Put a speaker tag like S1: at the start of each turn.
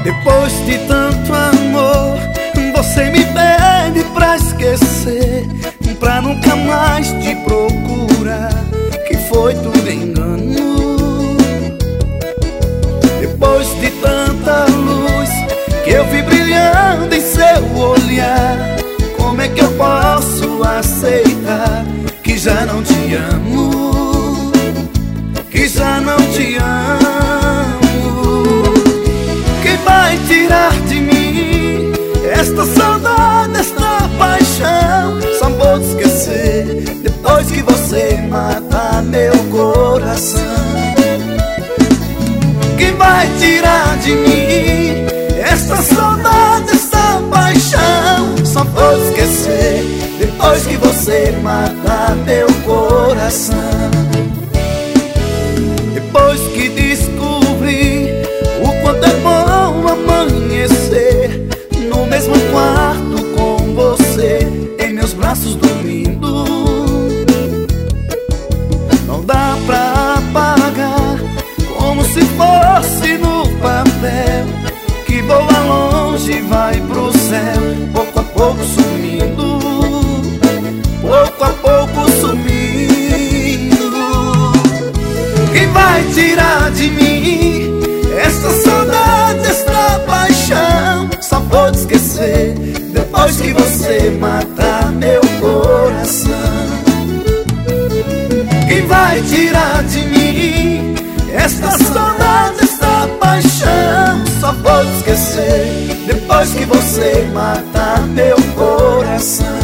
S1: Depois de tanto amor, você me pede pra esquecer, pra nunca mais te procurar, que foi tudo engano. Depois de tanta luz que eu vi brilhando em seu olhar, como é que eu posso aceitar que já não te amo, que já não te amo? Quem vai tirar de mim esta saudade, esta paixão? Só vou te esquecer depois que você mata meu coração. Quem vai tirar de mim esta saudade, esta paixão? Só vou te esquecer depois que você mata meu coração. Depois que descobri o quanto é bom amanhecer no mesmo quarto com você, em meus braços dormindo, não dá pra apagar, como se fosse no papel, que voa longe, vai pro céu, pouco a pouco sumindo, pouco a pouco sumindo. Quem vai tirar de mim esta saudade, esta paixão? Só vou te esquecer depois que você matar meu coração. Quem vai tirar de mim esta saudade, esta paixão? Só vou te esquecer depois que você matar meu coração.